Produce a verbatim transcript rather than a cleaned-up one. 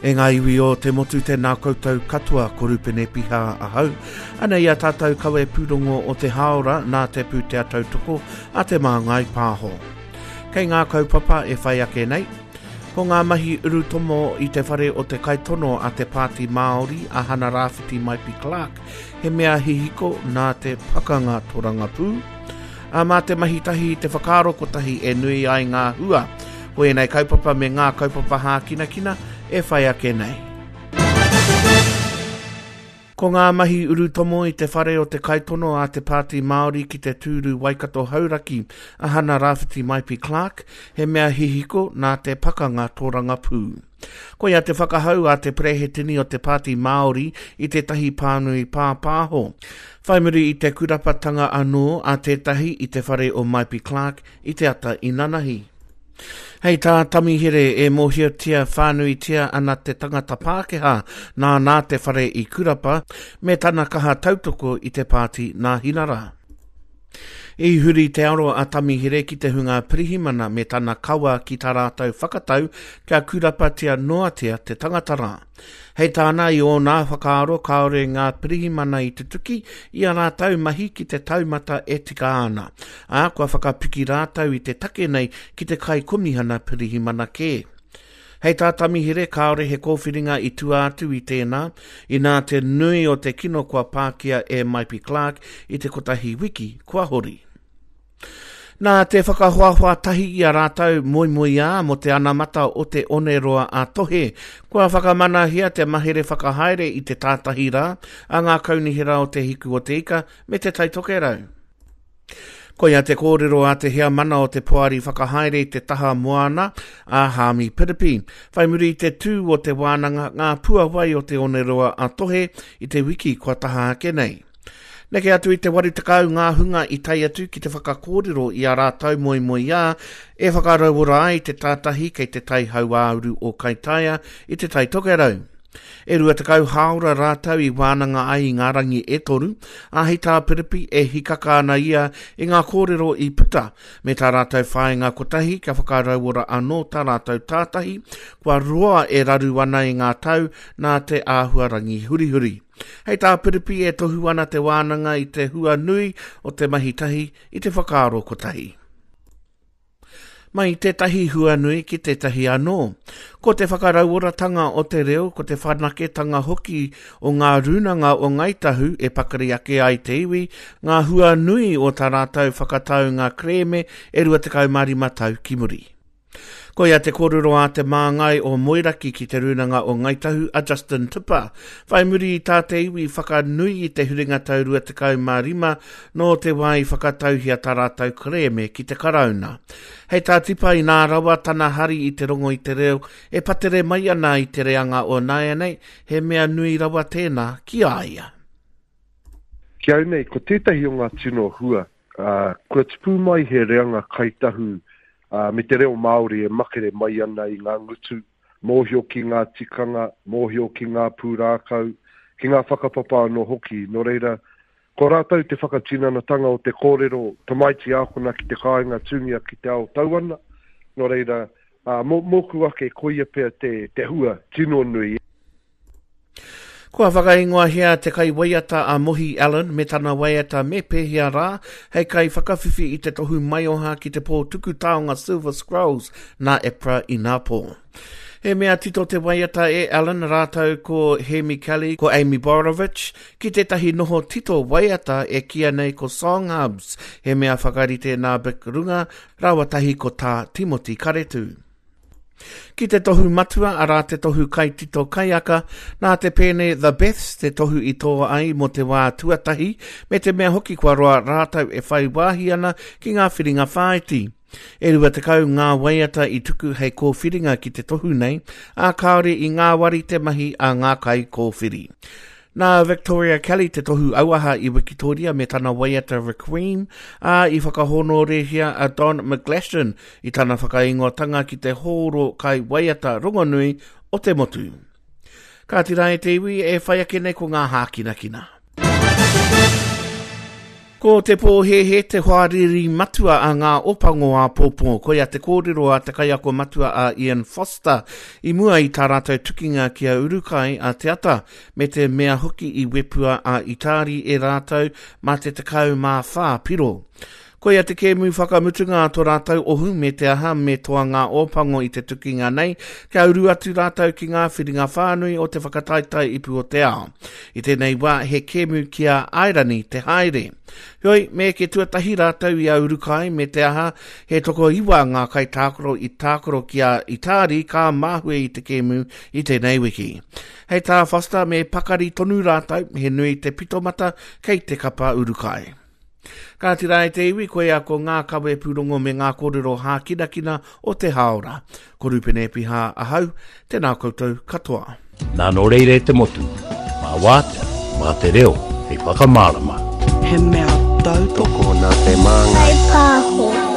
E ngā iwi o te motu te nā koutou katua korupene piha ahau. Ana ia tātou kawe pūrongo o te haora nā te pū te atautoko a te māngai pāho. Kei ngā kaupapa e whai ake nei. Ko ngā mahi uru tomo i te whare o te kaitono a te Pāti Māori a Hana Rāwhiti Maipi Clark, he mea hihiko nā te pakanga toranga pū. A mā te mahi tahi te whakaro kotahi e nui ai ngā hua. Ko e nei kaupapa me ngā kaupapa hā kina kina e whai ake nei. Ko ngā mahi uru tomo i te whare o te kaitono a te Pāti Māori ki te tūru Waikato Hauraki a Hana Rāwhiti Maipi Clark, he mea hihiko nā te pakanga tōranga pū. Ko ia te whakahau a te prehetini o te Pāti Māori i te tahi pānui pāpāho. Whaimuri i te kurapatanga anō a te tahi i te whare o Maipi Clark i te ata i Nanahi. Hei tā tamihere e mohia tia whānui tia ana te tangata Pākehā nā nā te whare i kurapa me tana kaha tautoko i te Pāti nā Hinara. I huri te aro a tamihere ki te hunga pirihimana me tana kawa ki tā rātau whakatau kia kurapa tia noatia te tangatara. Hei tāna i o nā whakaaro kaore ngā pirihimana i te tuki i a rātau mahi ki te taumata e tika ana. A kua whakapiki rātau i te take nei ki te kai kumihana pirihimana ke. Hei tā tamihere kaore he kōwhiringa i tu atu i tēnā, i nā te nui o te kino kua Pākia e Maipi Clark i te kotahi wiki kua hori. Nā te whakahoahua tahi i a rātau moi moi a mo te anamata o te oneroa a tohe, kua whakamanahia te mahere whakahaere i te tātahi rā, a ngā kaunihira o te hiku o te ika me te taitoke rau. Ko ia te kōrero a te hea mana o te poari whakahaere i te taha moana a Hami Piripi. Whaimuri te tū o te wānanga ngā puawai o te oneroa a tohe i te wiki kua taha ake nei. Neke atu i te waritakau ngā hunga i tai atu ki te whakakōrero i a rātau moi moi a, e whakarawara ai te tātahi kei te tai hauāuru o Kaitaia i te tai tokerau. E rua takau haora rātau i wānanga ai i ngā rangi e toru, a hei tā Piripi e hikaka ana ia i ngā kōrero i puta, me tā rātau whāinga kotahi ka whakarawara anō tā rātau tātahi, kua roa e raru ana i ngā tau nā te āhua rangi huri huri. Hei tā Piripi e tohu ana te wānanga i te hua nui o te mahitahi i te whakaaro kotahi. Mai te tahi hua nui ki te tahi anō. Ko te whakarauoratanga o te reo, ko te whanaketanga hoki o ngā runanga o Ngaitahu e pakari ake ai te iwi, ngā hua nui o tā rātau whakatau ngā kreme e rua te kaumari matau ki muri. Ko ia te kōrero a te māngai o Moiraki ki te runanga o Ngaitahu a Justin Tupa. Whaimuri i tā te iwi whakanui i te huringa taurua te kaumārima no te wai whakatauhia tā rātau kreme ki te karauna. Hei tā tipa i nā rawa tana hari i te rongo i te reo e patere mai ana i te reanga o Naianei he mea nui rawa tēnā ki aia. Kia nei, ko tētahi o ngā tino hua, uh, kua tipu mai he reanga Kaitahu Uh, me te reo Māori e makere mai ana i ngā ngutu, mōhio ki ngā tikanga, mōhio ki ngā pūrākau, ki ngā whakapapa no hoki, no reira, ko rātau te whakatinanatanga o te kōrero, tamaiti ākona ki te kāinga tūngia ki te ao tauana, no reira, uh, mōku ake koia pēr te, te hua, tino nui. Kua whakaingoa hea te kai waiata a Mohi Allen me tana waiata me pēhia rā, hei kai whakawhiwhi i te tohu maioha ki te pō tuku taonga Silver Scrolls nā epra i nā pō. He mea tito te waiata e Allen rātau ko Hemi Kelly, ko Amy Borovich, ki te tahi noho tito waiata e kia nei ko Song Hubs, he mea whakarite nā Bikrunga, rawa tahi ko tā Timothy Karetu. Ki te tohu matua a rā te tohu kai tito kaiaka, nā te pēne The Beths te tohu i toa ai mo te wā tuatahi, me te mea hoki kua roa rātau e whai wāhi ana ki ngā whiringa whaiti. E rua te kau ngā waiata i tuku hei kōwhiringa ki te tohu nei, a kaore i ngā wari te mahi a ngā kai kōwhiri. Nā Victoria Kelly te tohu auaha i Wikitoria me tana waiata Requiem, a i whakahono rehia a Don McGlashan i tana whakaingoatanga ki te hōro kai waiata rongonui o te motu. Ka tira e te iwi e whai ake nei ko ngā hākina kina. Ko Ko te pōhehe te hoariri matua a ngā opango a pōpō, koia te kōrero a te kaiako matua a Ian Foster, i mua i tā rātou tukinga kia urukai a te ata, me te mea hoki i wepua a Itari e rātou, ma te tekau mā whā piro. Koia te kēmu whakamutunga tō rātou ohu me te aha me toa ngā ōpango i te tukinga nei, kia uru atu rātou ki ngā whiringa whānui o te whakataitai ipu o te ao. I tēnei wā he kēmu kia airani te haere. Hoi, me ke tuatahi rātou i a urukai me te aha, he toko iwa ngā kai tākoro i tākoro kia Itari ka māhue i te kēmu i tēnei wiki. Hei tā Foster me pakari tonu rātou, he nui te pitomata kei te kapa urukai. Ka tira e te iwi koe a ko ngā kawe pūrongo me ngā kōrero hā kinakina o te haora. Ko rupene piha ahau, tēnā koutou katoa. Nā no reire te motu, mā wātea, mā te reo, hei whakamārama. He mea tau toko nā te māngai. Hei pāho.